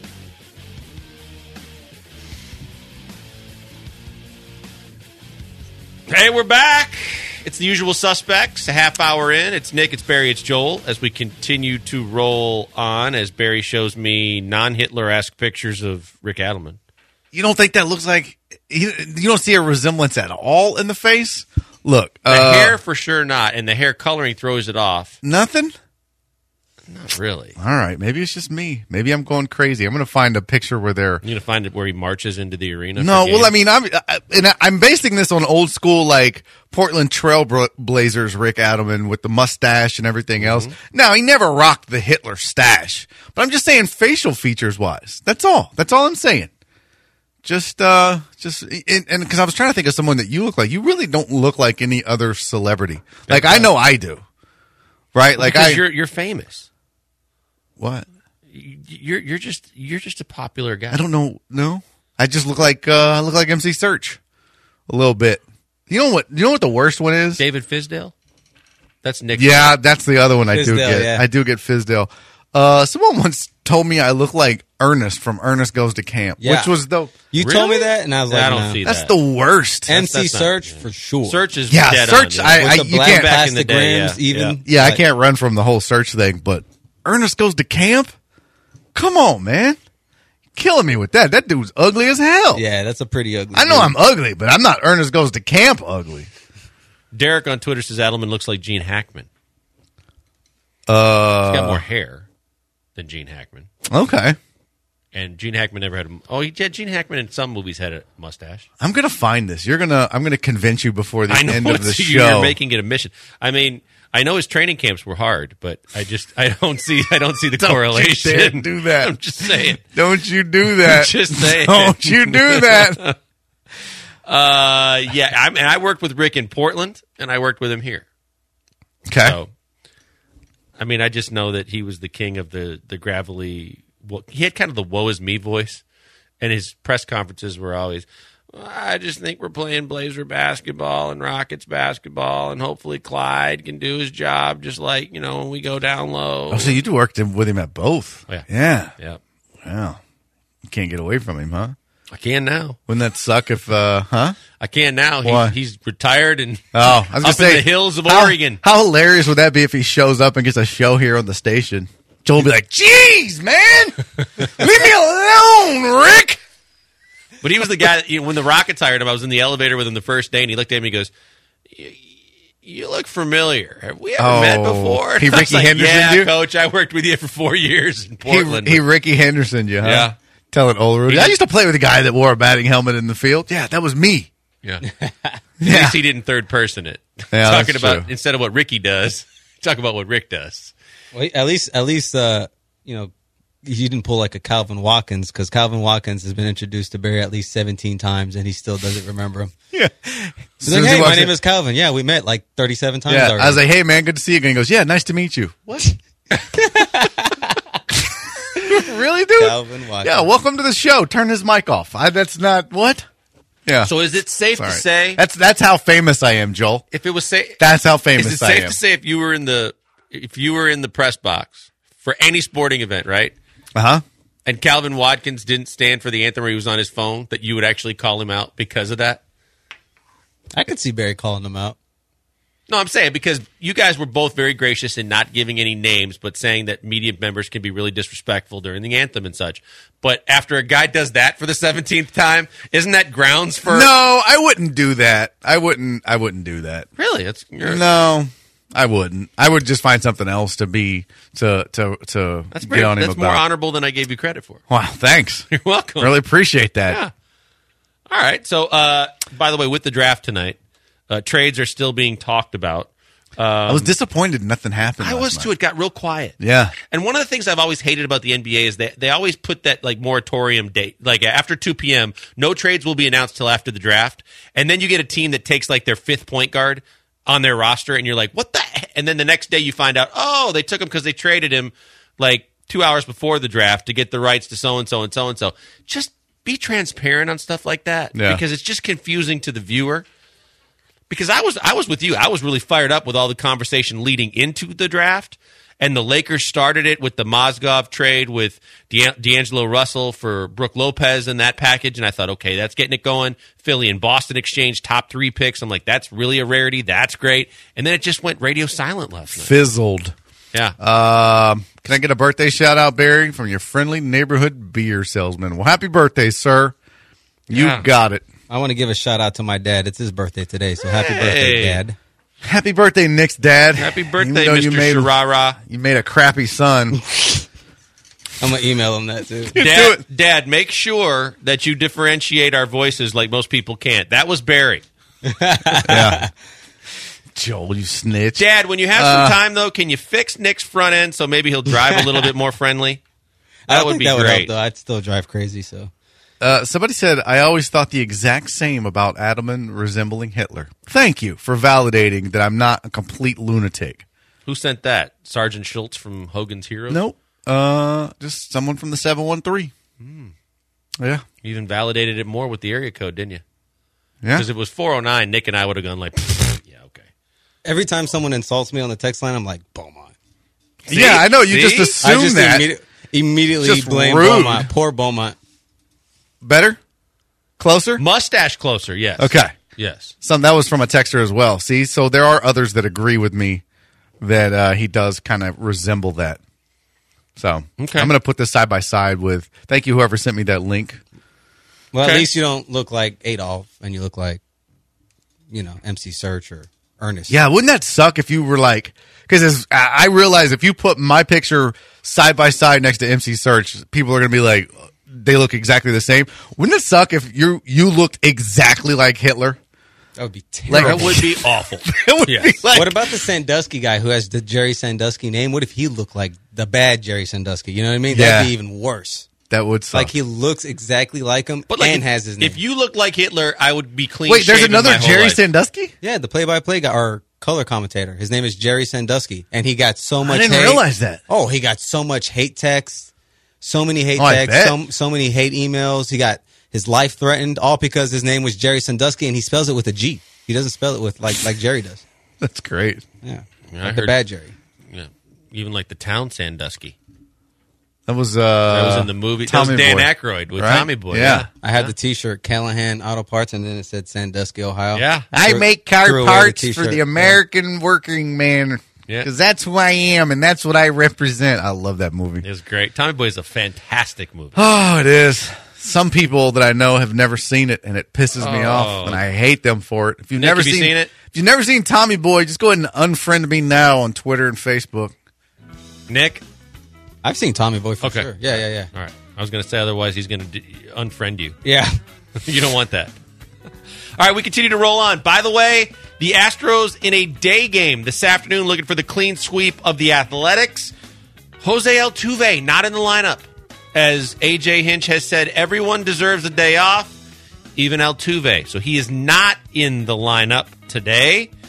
Hey, we're back. It's the usual suspects. A half hour in. It's Nick, it's Barry, it's Joel. As we continue to roll on, as Barry shows me non-Hitler-esque pictures of Rick Adelman. You don't think that looks like you, you don't see a resemblance at all in the face? Look, The uh, hair for sure not, and the hair coloring throws it off. nothing. Not really. All right, maybe it's just me. Maybe I'm going crazy. I'm going to find a picture where they're. You're going to find it where he marches into the arena. No, for well, I games? mean, I'm I, and I'm basing this on old school like Portland Trail Blazers Rick Adelman with the mustache and everything else. Mm-hmm. Now he never rocked the Hitler stash, but I'm just saying facial features wise. That's all. That's all I'm saying. Just, uh, just, and because I was trying to think of someone that you look like. You really don't look like any other celebrity. Like I know I do, right? Like because I. you're you're famous. What? You're you're just you're just a popular guy. I don't know. No, I just look like uh, I look like M C Search a little bit. You know what? You know what the worst one is? David Fizdale. That's Nick. Yeah, that's the other one I do Fizdale, get. yeah. I do get Fizdale. Uh, someone once told me I look like Ernest from Ernest Goes to Camp, Yeah. which was the you Really? told me that, and I was like, I don't no. see that's that. the worst. M C That's not- Search for sure. Search is Yeah, dead Search, on, I- yeah. I- With the you black can't- Back in the plastic day, rims, yeah, even. yeah, I Like, can't run from the whole Search thing, but Ernest Goes to Camp. Come on, man, You're killing me with that. That dude's ugly as hell. Yeah, that's a pretty ugly. I know dude. I'm ugly, but I'm not Ernest Goes to Camp ugly. Derek on Twitter says Adelman looks like Gene Hackman. Uh, He's got more hair than Gene Hackman. okay. And Gene Hackman never had a. Oh, yeah, Gene Hackman in some movies had a mustache. I'm gonna find this. You're gonna. I'm gonna convince you before the I know end of the it's- show. You're making it a mission. I mean, I know his training camps were hard, but I just I don't see I don't see the Don't you correlation. dare do that. I'm just saying. Don't you do that? Just saying. Don't you do that? Uh, yeah, I mean, I worked with Rick in Portland, and I worked with him here. Okay. So, I mean, I just know that he was the king of the the gravelly. Well, he had kind of the "woe is me" voice, and his press conferences were always, "I just think we're playing Blazer basketball and Rockets basketball, and hopefully Clyde can do his job, just like you know when we go down low." Oh, so you worked with him at both? Yeah. Yeah. Yeah, Wow. You can't get away from him, huh? I can now. Wouldn't that suck if, uh, huh? I can now. Why? He's, he's retired and Oh, I was gonna up say in the hills of how, Oregon. How hilarious would that be if he shows up and gets a show here on the station? Joel would be like, "Jeez, man, leave me alone, Rick." But he was the guy that, you know, when the Rockets hired him, I was in the elevator with him the first day, and he looked at me and he goes, "You, you look familiar. Have we ever Oh, met before?" he And I was Ricky like, Hendersoned yeah, you? coach, I worked with you for four years in He, Portland. he Ricky Henderson, you, huh? Yeah. Telling old Rudy. He I did- used to play with a guy that wore a batting helmet in the field. Yeah, that was me. yeah. At Yeah. least he didn't third person it. Yeah, Talking that's about, true. instead of what Ricky does, talk about what Rick does. Well, at least, at least, uh, you know, you didn't pull like a Calvin Watkins, because Calvin Watkins has been introduced to Barry at least seventeen times, and he still doesn't remember him. Yeah. He's like, "Hey, my name is Calvin. Yeah, we met like thirty-seven times Yeah, already." I was like, "Hey, man, good to see you again." He goes, "Yeah, nice to meet you." What? really, dude? Calvin Watkins. Yeah, welcome to the show. Turn his mic off. I, that's not what. Yeah. So is it safe Sorry. to say that's that's how famous I am, Joel? if it was say That's how famous is it I safe am. to say if you were in the if you were in the press box for any sporting event, right? Uh huh. And Calvin Watkins didn't stand for the anthem or he was on his phone, that you would actually call him out because of that? I could see Barry calling him out. No, I'm saying because you guys were both very gracious in not giving any names, but saying that media members can be really disrespectful during the anthem and such. But after a guy does that for the seventeenth time, isn't that grounds for... No, I wouldn't do that. I wouldn't. I wouldn't do that. Really? That's you're- No, I wouldn't. I would just find something else to be to to to That's, get pretty, on him that's about. more honorable than I gave you credit for. Wow, thanks. You're welcome. Really appreciate that. Yeah. All right. So, uh, by the way, with the draft tonight, uh, trades are still being talked about. I was disappointed nothing happened. I last was night. too. It got real quiet. Yeah. And one of the things I've always hated about the N B A is that they always put that like moratorium date, like after two p.m., no trades will be announced till after the draft. And then you get a team that takes like their fifth point guard on their roster, and you're like, what the heck? And then the next day you find out, oh, they took him because they traded him like two hours before the draft to get the rights to so-and-so and so-and-so. Just be transparent on stuff like that Yeah. because it's just confusing to the viewer. Because I was I was with you. I was really fired up with all the conversation leading into the draft. And the Lakers started it with the Mozgov trade with De- D'Angelo Russell for Brook Lopez and that package. And I thought, okay, that's getting it going. Philly and Boston exchanged top three picks. I'm like, that's really a rarity. That's great. And then it just went radio silent last night. Fizzled. Yeah. Um, can I get a birthday shout out, Barry, from your friendly neighborhood beer salesman? Well, happy birthday, sir. You Yeah. got it. I want to give a shout out to my dad. It's his birthday today, so happy birthday, Hey. Dad. Happy birthday, Nick's dad. Happy Even birthday, though you Mister made, Sharara. you made a crappy son. I'm gonna email him that too. Dad, Dad, make sure that you differentiate our voices like most people can't. That was Barry. Yeah. Joel, you snitch. Dad, when you have Uh, some time, though, can you fix Nick's front end so maybe he'll drive a little bit more friendly? I That don't would think be that would great. help, though. I'd still drive crazy. So Uh, somebody said, I always thought the exact same about Adelman resembling Hitler. Thank you for validating that I'm not a complete lunatic. Who sent that? Sergeant Schultz from Hogan's Heroes? Nope. Uh, just someone from the seven one three. Yeah. You even validated it more with the area code, didn't you? Yeah. Because if it was four oh nine, Nick and I would have gone like, "Pfft, yeah, okay. every time someone insults me on the text line, I'm like Beaumont. See? Yeah, I know. You See? just I assume just that. immedi- immediately Just blame rude. Beaumont. Poor Beaumont. Better? Closer? Mustache closer, yes. Okay. Yes. Some that was from a texter as well. See, so there are others that agree with me that uh, he does kind of resemble that. So Okay. I'm going to put this side by side with. Thank you, whoever sent me that link. Well, Okay. at least you don't look like Adolf, and you look like, you know, M C Search or Ernest. Yeah, wouldn't that suck if you were like? Because I I realize if you put my picture side by side next to M C Search, people are going to be like, they look exactly the same. Wouldn't it suck if you you looked exactly like Hitler? That would be Like, terrible. That would be awful. It would Yes. be like, What about the Sandusky guy who has the Jerry Sandusky name? What if he looked like the bad Jerry Sandusky? You know what I mean? Yeah. That'd be even worse. that would suck. Like he looks exactly like him But like, and if, has his name. if you look like Hitler, I would be clean. Wait, there's shaven another my whole Jerry life. Sandusky? yeah, the play-by-play guy or color commentator. His name is Jerry Sandusky, and he got so much. I didn't hate. realize that. Oh, he got so much hate text, so many hate Oh, I texts, bet. so so many hate emails. He got his life threatened, all because his name was Jerry Sandusky, and he spells it with a G. He doesn't spell it with like like Jerry does. That's great. Yeah, Yeah, I like the heard- bad Jerry. Yeah. Even like the town Sandusky. That was uh That was in the movie. That was Tommy Dan Boy. Aykroyd with Right? Tommy Boy. Yeah. I had the T-shirt Callahan Auto Parts, and then it said Sandusky, Ohio. Yeah. I Threw- make car threw away the parts for t-shirt. the American working man Yeah. because that's who I am and that's what I represent. I love that movie. It was great. Tommy Boy is a fantastic movie. Oh, it is. Some people that I know have never seen it, and it pisses me Oh. off, and I hate them for it. If you've Nick, never have you seen, seen it? if you've never seen Tommy Boy, just go ahead and unfriend me now on Twitter and Facebook. Nick? I've seen Tommy Boy for Okay. sure. Yeah, yeah, yeah, All right. I was going to say otherwise he's going to d- unfriend you. yeah. You don't want that. All right, we continue to roll on. By the way, the Astros in a day game this afternoon looking for the clean sweep of the Athletics. Jose Altuve not in the lineup. As A J Hinch has said, everyone deserves a day off, even Altuve. So he is not in the lineup today.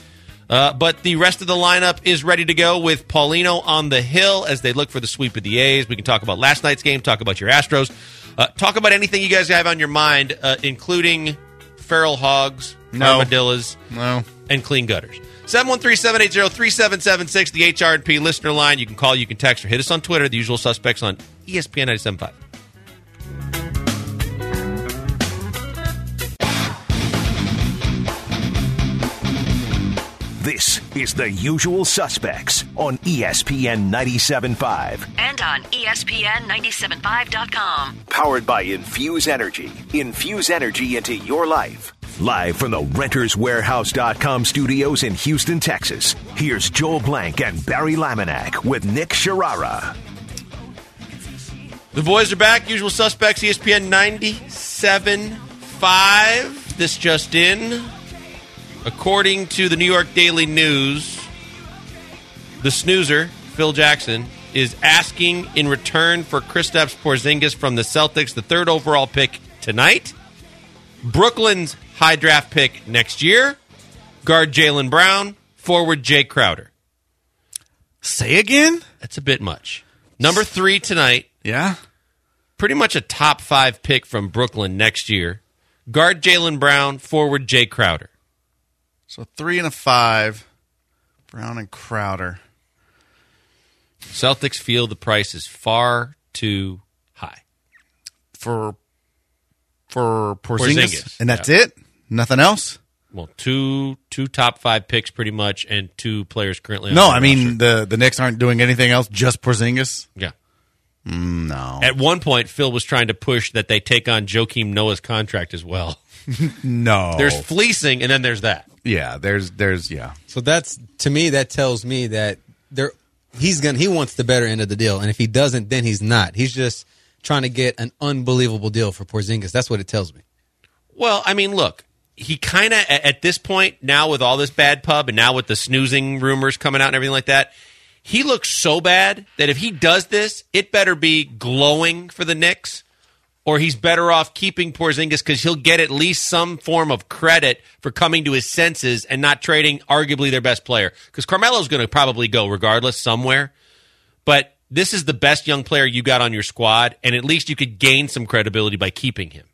Uh, but the rest of the lineup is ready to go with Paulino on the hill as they look for the sweep of the A's. We can talk about last night's game, talk about your Astros, uh, talk about anything you guys have on your mind, uh, including feral hogs, No. armadillos, No. and clean gutters. seven one three, seven eight zero, three seven seven six, the H R and P listener line. You can call, you can text, or hit us on Twitter, the usual suspects on E S P N ninety-seven point five. This is The Usual Suspects on E S P N ninety-seven point five. And on E S P N ninety-seven point five dot com. Powered by Infuse Energy. Infuse energy into your life. Live from the Renters Warehouse dot com studios in Houston, Texas. Here's Joel Blank and Barry Laminack with Nick Sharara. The boys are back. Usual suspects, E S P N ninety-seven point five. This just in. According to the New York Daily News, the snoozer, Phil Jackson, is asking in return for Kristaps Porzingis from the Celtics, the third overall pick tonight, Brooklyn's high draft pick next year, guard Jaylen Brown, forward Jay Crowder. Say again? That's a bit much. Number three tonight, Yeah. pretty much a top five pick from Brooklyn next year, guard Jaylen Brown, forward Jay Crowder. So three and a five. Brown and Crowder. Celtics feel the price is far too high. For for Porzingis. Porzingis, And that's yeah. it? Nothing else? Well, two two top five picks pretty much, and two players currently on No, the I mean, roster. the, the Knicks aren't doing anything else, just Porzingis? Yeah. No. At one point, Phil was trying to push that they take on Joakim Noah's contract as well. No. There's fleecing, and then there's that. Yeah, there's, there's, yeah. So that's, to me, that tells me that there he's gonna he wants the better end of the deal, and if he doesn't, then he's not. He's just trying to get an unbelievable deal for Porzingis. That's what it tells me. Well, I mean, look, he kind of, at this point, now with all this bad pub and now with the snoozing rumors coming out and everything like that, he looks so bad that if he does this, it better be glowing for the Knicks, or he's better off keeping Porzingis because he'll get at least some form of credit for coming to his senses and not trading arguably their best player. Because Carmelo's going to probably go regardless somewhere, but this is the best young player you got on your squad, and at least you could gain some credibility by keeping him.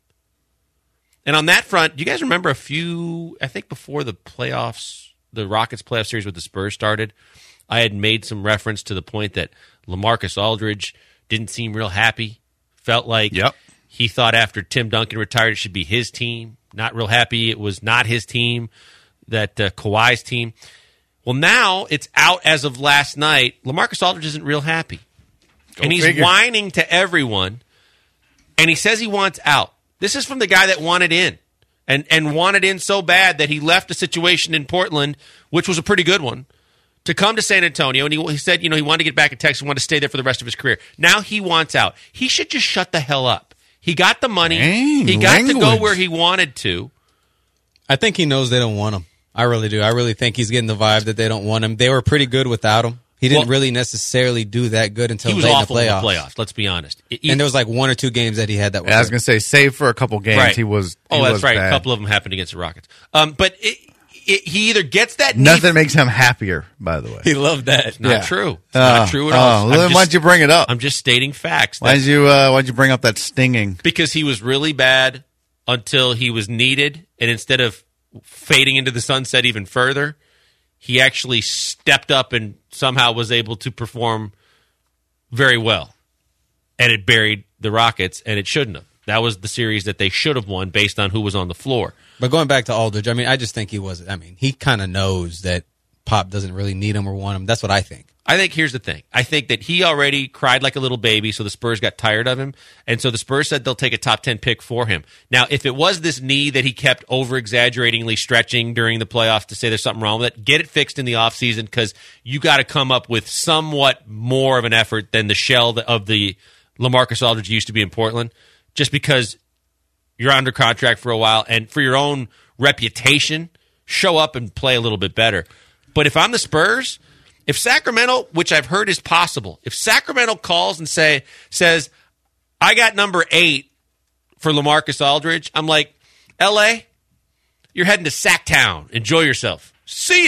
And on that front, do you guys remember a few, I think before the playoffs, the Rockets playoff series with the Spurs started, I had made some reference to the point that LaMarcus Aldridge didn't seem real happy, felt like Yep. he thought after Tim Duncan retired it should be his team, not real happy it was not his team, that uh, Kawhi's team. Well, now it's out as of last night. LaMarcus Aldridge isn't real happy. Go and he's figure. whining to everyone, and he says he wants out. This is from the guy that wanted in, and, and wanted in so bad that he left a situation in Portland, which was a pretty good one, to come to San Antonio. And he, he said, you know, he wanted to get back in Texas, wanted to stay there for the rest of his career. Now he wants out. He should just shut the hell up. He got the money. Dang, he got to go language. where he wanted to. I think he knows they don't want him. I really do. I really think he's getting the vibe that they don't want him. They were pretty good without him. He didn't Well, really necessarily do that good until He was late awful in in the the playoffs. playoffs, let's be honest. It- And there was like one or two games that he had that were I was good. going to say, save for a couple games, Right. he was he Oh, that's was right. bad. A couple of them happened against the Rockets. Um, but it, it, he either gets that knee- Nothing makes him happier, by the way. He loved that. Not Yeah. true. It's Oh, not true at all. oh, I'm then just- why'd you bring it up? I'm just stating facts. that- Why'd you uh, Why'd you bring up that stinging? because he was really bad until he was needed, and instead of fading into the sunset even further, he actually stepped up and somehow was able to perform very well. And it buried the Rockets, and it shouldn't have. That was the series that they should have won based on who was on the floor. But going back to Aldridge, I mean, I just think he was. I mean, he kind of knows that Pop doesn't really need him or want him. That's what I think. I think here's the thing. I think that he already cried like a little baby, so the Spurs got tired of him. And so the Spurs said they'll take a top ten pick for him. Now, if it was this knee that he kept over-exaggeratingly stretching during the playoffs to say there's something wrong with it, get it fixed in the offseason because you got to come up with somewhat more of an effort than the shell of the LaMarcus Aldridge used to be in Portland, just because you're under contract for a while. And for your own reputation, show up and play a little bit better. But if I'm the Spurs... If Sacramento, which I've heard is possible, if Sacramento calls and say says, I got number eight for LaMarcus Aldridge, I'm like, L A, you're heading to Sacktown. Enjoy yourself. See ya.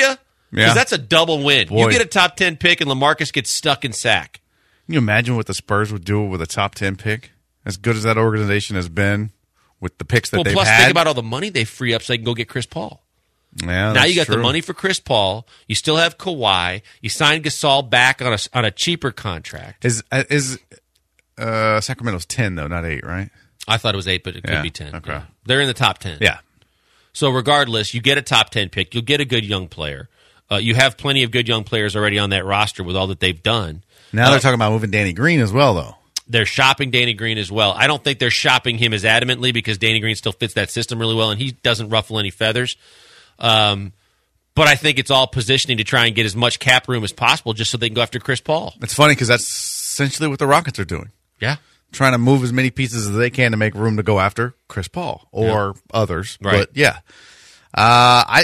Because Yeah. that's a double win. Boy. You get a top ten pick and LaMarcus gets stuck in sack. Can you imagine what the Spurs would do with a top ten pick? As good as that organization has been with the picks that Well, they've plus had. think about all the money they free up so they can go get Chris Paul. Yeah, Now that's you got the true. money for Chris Paul. You still have Kawhi. You signed Gasol back on a, on a cheaper contract. Is is uh, Sacramento's ten though, not eight, right? I thought it was eight, but it could Yeah, be ten. okay. Yeah. They're in the top ten. Yeah. So regardless, you get a top ten pick. You'll get a good young player. Uh, you have plenty of good young players already on that roster with all that they've done. Now Uh, they're talking about moving Danny Green as well, though. They're shopping Danny Green as well. I don't think they're shopping him as adamantly because Danny Green still fits that system really well, and he doesn't ruffle any feathers. Um, but I think it's all positioning to try and get as much cap room as possible just so they can go after Chris Paul. It's funny because that's essentially what the Rockets are doing. Yeah. Trying to move as many pieces as they can to make room to go after Chris Paul or others. Right. But yeah. Uh, I,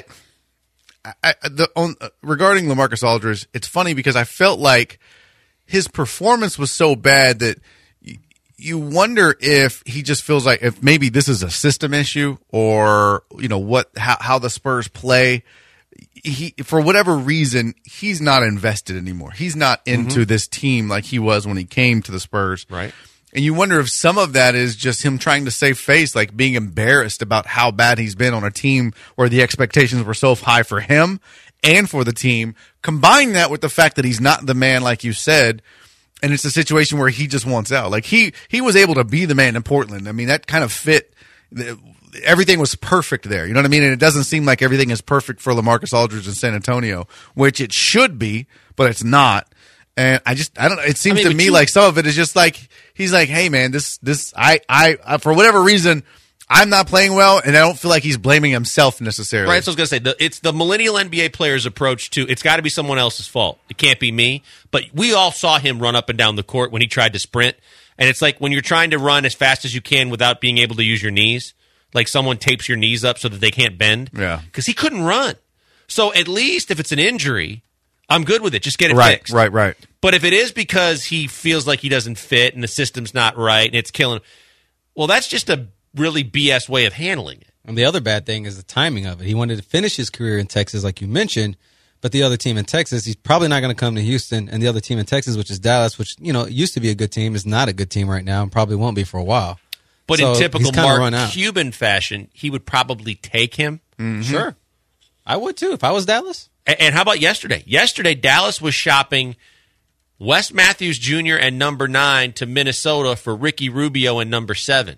I, the, on, uh, regarding LaMarcus Aldridge, it's funny because I felt like his performance was so bad that y- you wonder if he just feels like if maybe this is a system issue or, you know, what, how, how the Spurs play. He, for whatever reason, he's not invested anymore. He's not into this team like he was when he came to the Spurs. Right. And you wonder if some of that is just him trying to save face, like being embarrassed about how bad he's been on a team where the expectations were so high for him and for the team. Combine that with the fact that he's not the man, like you said, and it's a situation where he just wants out. Like he he was able to be the man in Portland. I mean, that kind of fit. Everything was perfect there. You know what I mean? And it doesn't seem like everything is perfect for LaMarcus Aldridge in San Antonio, which it should be, but it's not. And I just, I don't know. It seems I mean, to but me you- like some of it is just like, he's like, hey man, this, this, I, I, I, for whatever reason, I'm not playing well, and I don't feel like he's blaming himself necessarily. Right, so I was going to say, the, it's the millennial N B A player's approach to, it's got to be someone else's fault. It can't be me. But we all saw him run up and down the court when he tried to sprint. And it's like when you're trying to run as fast as you can without being able to use your knees, like someone tapes your knees up so that they can't bend. Yeah. Because he couldn't run. So at least if it's an injury, I'm good with it. Just get it Right, fixed. right, right. But if it is because he feels like he doesn't fit and the system's not right and it's killing him, well, that's just a really B S way of handling it. And the other bad thing is the timing of it. He wanted to finish his career in Texas, like you mentioned, but the other team in Texas, he's probably not going to come to Houston. And the other team in Texas, which is Dallas, which, you know, used to be a good team, is not a good team right now and probably won't be for a while. But So in typical he's kinda run Mark out. Cuban fashion, he would probably take him. Sure. I would too if I was Dallas. A- And how about yesterday? Yesterday, Dallas was shopping Wes Matthews Junior and number nine to Minnesota for Ricky Rubio and number seven.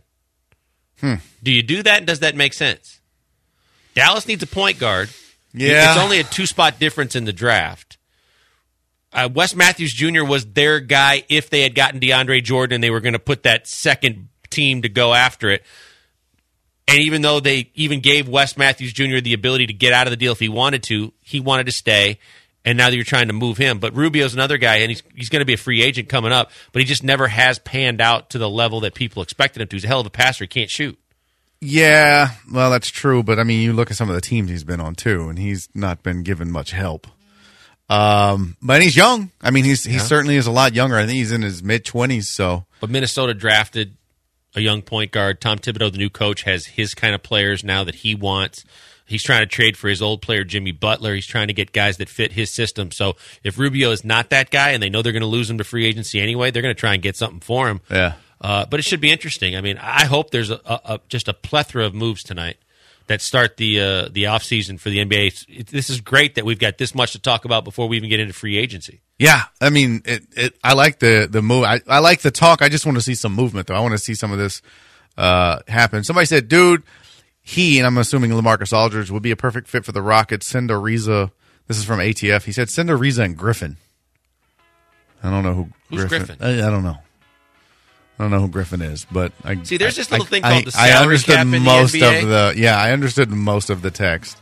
Do you do that, and does that make sense? Dallas needs a point guard. Yeah. It's only a two-spot difference in the draft. Uh, Wes Matthews Junior was their guy if they had gotten DeAndre Jordan and they were going to put that second team to go after it. And even though they even gave Wes Matthews Junior the ability to get out of the deal if he wanted to, he wanted to stay. And now that you're trying to move him. But Rubio's another guy, and he's, he's going to be a free agent coming up, but he just never has panned out to the level that people expected him to. He's a hell of a passer. He can't shoot. Yeah, well, that's true. But I mean, you look at some of the teams he's been on too, and he's not been given much help. Um, but he's young. I mean, he's he certainly is a lot younger. I think he's in his mid twenties. So But Minnesota drafted a young point guard. Tom Thibodeau, the new coach, has his kind of players now that he wants. He's trying to trade for his old player, Jimmy Butler. He's trying to get guys that fit his system. So if Rubio is not that guy and they know they're going to lose him to free agency anyway, they're going to try and get something for him. yeah, Uh, but it should be interesting. I mean, I hope there's a, a, a just a plethora of moves tonight that start the uh, the offseason for the N B A. It's, it, this is great that we've got this much to talk about before we even get into free agency. yeah. I mean, it. it I like the the move. I, I like the talk. I just want to see some movement, though. I want to see some of this uh, happen. Somebody said, "Dude, he," and I'm assuming LaMarcus Aldridge, would be a perfect fit for the Rockets. Send Ariza. This is from A T F. He said, "Send Ariza and Griffin." I don't know who Who's Griffin. Griffin? I, I don't know. I don't know who Griffin is, but I See, there's this I- little thing I- called the I salary understood cap in the most N B A. of the yeah. I understood most of the text.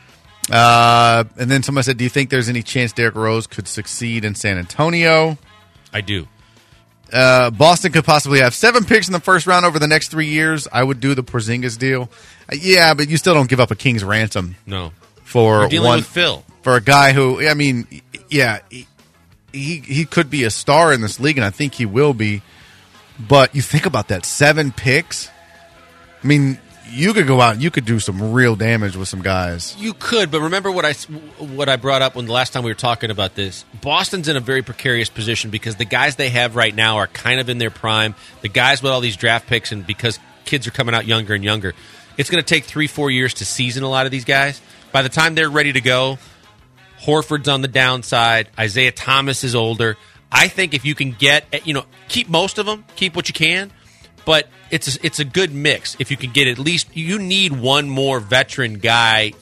Uh, and then somebody said, "Do you think there's any chance Derrick Rose could succeed in San Antonio?" I do. Uh, Boston could possibly have seven picks in the first round over the next three years. I would do the Porzingis deal. Uh, yeah, but you still don't give up a king's ransom No. for We're dealing one with Phil. for a guy who, I mean, yeah, he, he he could be a star in this league, and I think he will be. But you think about that, seven picks. I mean, you could go out and you could do some real damage with some guys. You could, but remember what I what I brought up when the last time we were talking about this. Boston's in a very precarious position because the guys they have right now are kind of in their prime. The guys with all these draft picks, and because kids are coming out younger and younger, it's going to take three, four years to season a lot of these guys. By the time they're ready to go, Horford's on the downside. Isaiah Thomas is older. I think if you can get, you know, keep most of them, keep what you can, but it's a, it's a good mix. If you can get at least, you need one more veteran guy.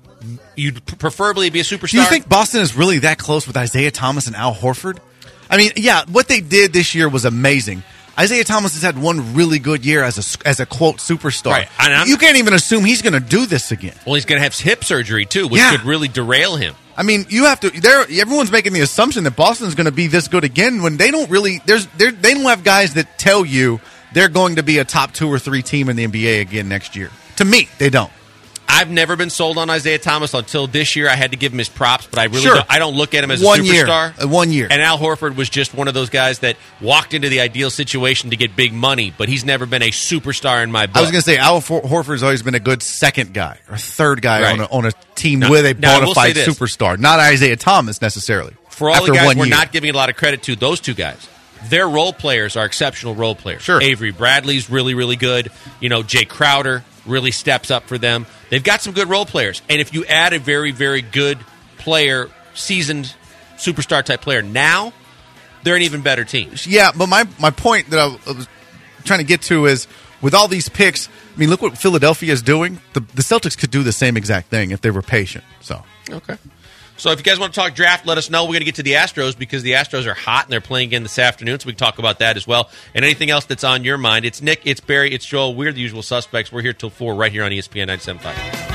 You'd preferably be a superstar. Do you think Boston is really that close with Isaiah Thomas and Al Horford? I mean, yeah, what they did this year was amazing. Isaiah Thomas has had one really good year as a, as a quote, superstar. Right. And I'm, you can't even assume he's going to do this again. Well, he's going to have hip surgery, too, which yeah. could really derail him. I mean, you have to. Everyone's making the assumption that Boston's going to be this good again when they don't really. There's they don't have guys that tell you they're going to be a top two or three team in the N B A again next year. To me, they don't. I've never been sold on Isaiah Thomas until this year. I had to give him his props, but I really sure. don't, I don't look at him as one a superstar. Year. Uh, one year. And Al Horford was just one of those guys that walked into the ideal situation to get big money, but he's never been a superstar in my book. I was going to say Al Horford's always been a good second guy or third guy right. on, a, on a team now, with a bona fide this. superstar. Not Isaiah Thomas necessarily. For all after the guys one we're year. not giving a lot of credit to, those two guys, their role players are exceptional role players. Sure. Avery Bradley's really, really good. You know, Jay Crowder really steps up for them. They've got some good role players. And if you add a very, very good player, seasoned superstar type player now, they're an even better team. Yeah, but my, my point that I was trying to get to is with all these picks, I mean, look what Philadelphia is doing. The, the Celtics could do the same exact thing if they were patient. So okay. So if you guys want to talk draft, let us know. We're going to get to the Astros because the Astros are hot and they're playing again this afternoon, so we can talk about that as well. And anything else that's on your mind. It's Nick, it's Barry, it's Joel. We're the usual suspects. We're here till four right here on E S P N ninety-seven point five.